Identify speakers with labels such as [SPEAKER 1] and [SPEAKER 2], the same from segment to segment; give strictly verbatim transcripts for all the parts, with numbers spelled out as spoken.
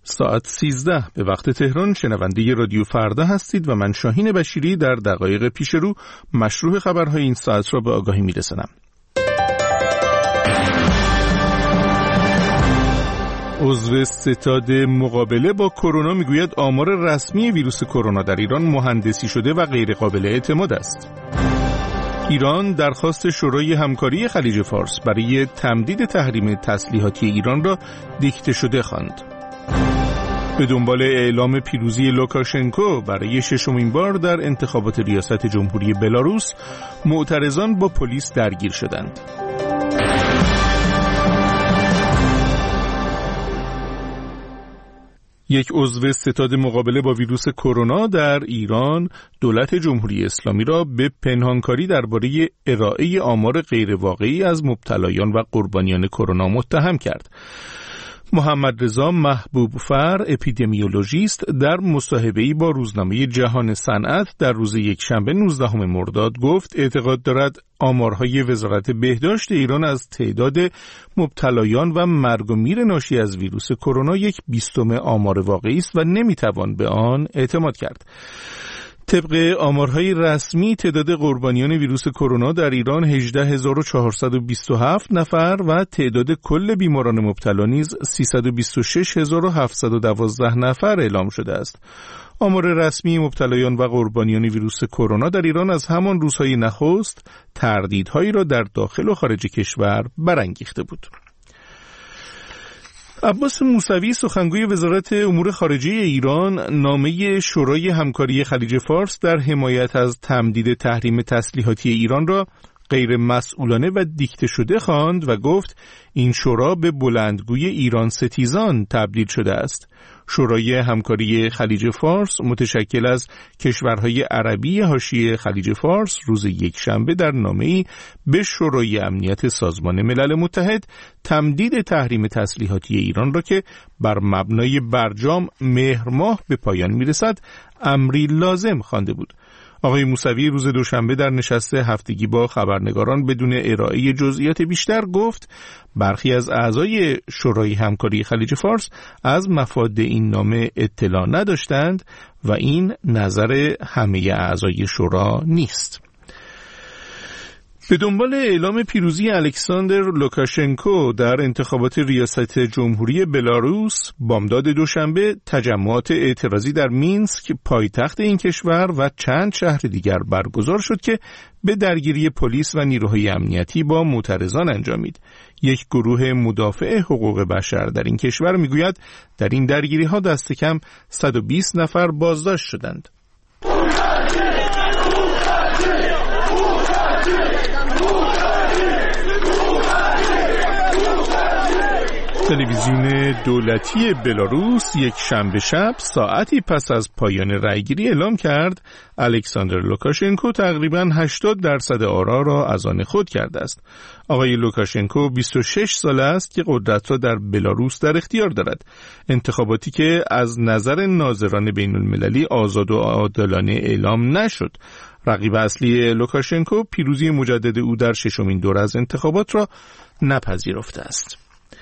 [SPEAKER 1] ساعت سیزده به وقت تهران. شنونده رادیو فردا هستید و من شاهین بشیری در دقایق پیش رو مشروع خبرهای این ساعت را به آگاهی میرسانم. عضو ستاد مقابله با کرونا میگوید آمار رسمی ویروس کرونا در ایران مهندسی شده و غیر قابل اعتماد است. ایران درخواست شورای همکاری خلیج فارس برای تمدید تحریم تسلیحاتی ایران را دیکته شده خواند. به دنبال اعلام پیروزی لوکاشنکو برای ششمین بار در انتخابات ریاست جمهوری بلاروس، معترضان با پلیس درگیر شدند. یک عضو ستاد مقابله با ویروس کرونا در ایران دولت جمهوری اسلامی را به پنهانکاری درباره ارائه آمار غیرواقعی از مبتلایان و قربانیان کرونا متهم کرد. محمد رضا محبوبفر اپیدمیولوژیست در مصاحبه‌ای با روزنامه جهان صنعت در روز یکشنبه نوزدهم مرداد گفت اعتقاد دارد آمارهای وزارت بهداشت ایران از تعداد مبتلایان و مرگ و میر ناشی از ویروس کرونا یک بیستم آمار واقعی است و نمیتوان به آن اعتماد کرد. طبق آمارهای رسمی تعداد قربانیان ویروس کرونا در ایران هجده هزار و چهارصد و بیست و هفت نفر و تعداد کل بیماران مبتلا نیز سیصد و بیست و شش هزار و هفتصد و دوازده نفر اعلام شده است. آمار رسمی مبتلایان و قربانیان ویروس کرونا در ایران از همان روزهای نخست تردیدهایی را در داخل و خارج کشور برانگیخته بود. عباس موسوی سخنگوی وزارت امور خارجه ایران نامه شورای همکاری خلیج فارس در حمایت از تمدید تحریم تسلیحاتی ایران را غیر مسئولانه و دیکته شده خواند و گفت این شورا به بلندگوی ایران ستیزان تبدیل شده است. شورای همکاری خلیج فارس متشکل از کشورهای عربی حاشیه خلیج فارس روز یکشنبه در نامه‌ای به شورای امنیت سازمان ملل متحد تمدید تحریم تسلیحاتی ایران را که بر مبنای برجام مهر ماه به پایان میرسد امری لازم خوانده بود. آقای موسوی روز دوشنبه در نشست هفتگی با خبرنگاران بدون ارائه جزئیات بیشتر گفت برخی از اعضای شورای همکاری خلیج فارس از مفاد این نامه اطلاع نداشتند و این نظر همه اعضای شورا نیست. به دنبال اعلام پیروزی الکساندر لوکاشنکو در انتخابات ریاست جمهوری بلاروس، بامداد دوشنبه تجمعات اعتراضی در مینسک پایتخت این کشور و چند شهر دیگر برگزار شد که به درگیری پلیس و نیروهای امنیتی با معترضان انجامید. یک گروه مدافع حقوق بشر در این کشور میگوید در این درگیری‌ها دست کم صد و بیست نفر بازداشت شدند. تلویزیون دولتی بلاروس یک شنبه شب ساعتی پس از پایان رأیگیری اعلام کرد الکساندر لوکاشنکو تقریباً هشتاد درصد آرا را از آن خود کرده است. آقای لوکاشنکو بیست و شش سال است که قدرت را در بلاروس در اختیار دارد. انتخاباتی که از نظر ناظران بین المللی آزاد و عادلانه اعلام نشد. رقیب اصلی لوکاشنکو پیروزی مجدد او در ششمین دوره از انتخابات را نپذیرفته است.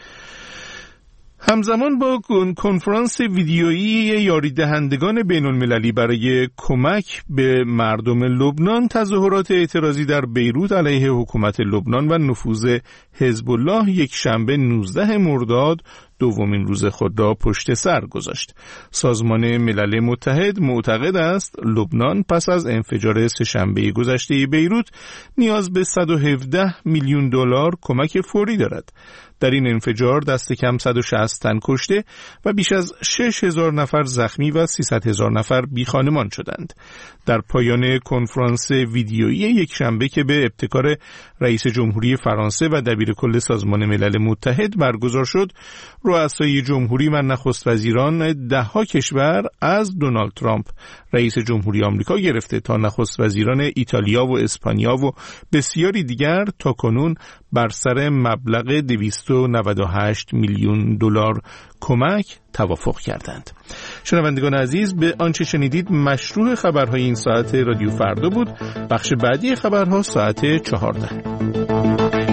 [SPEAKER 1] همزمان با کنفرانس ویدیویی یاری دهندگان بین المللی برای کمک به مردم لبنان، تظاهرات اعتراضی در بیروت علیه حکومت لبنان و نفوذ حزب الله یک شنبه نوزدهم مرداد دومین روز خود را پشت سر گذاشت. سازمان ملل متحد معتقد است لبنان پس از انفجار سه‌شنبه گذشته بیروت نیاز به صد و هفده میلیون دلار کمک فوری دارد. در این انفجار دست کم صد و شصت تن کشته و بیش از شش هزار نفر زخمی و سیصد هزار نفر بیخانمان شدند. در پایان کنفرانس ویدیویی یک شنبه که به ابتکار رئیس جمهوری فرانسه و دبیر کل سازمان ملل متحد برگزار شد، رؤسای جمهوری و نخست وزیران ده‌ها کشور از دونالد ترامپ رئیس جمهوری آمریکا گرفته تا نخست وزیران ایتالیا و اسپانیا و بسیاری دیگر تاکنون بر سر مبلغ دویست و نود و هشت میلیون دلار کمک توافق کردند. شنوندگان عزیز، به آنچه شنیدید مشروع خبرهای این ساعت رادیو فردا بود. بخش بعدی خبرها ساعت چهارده.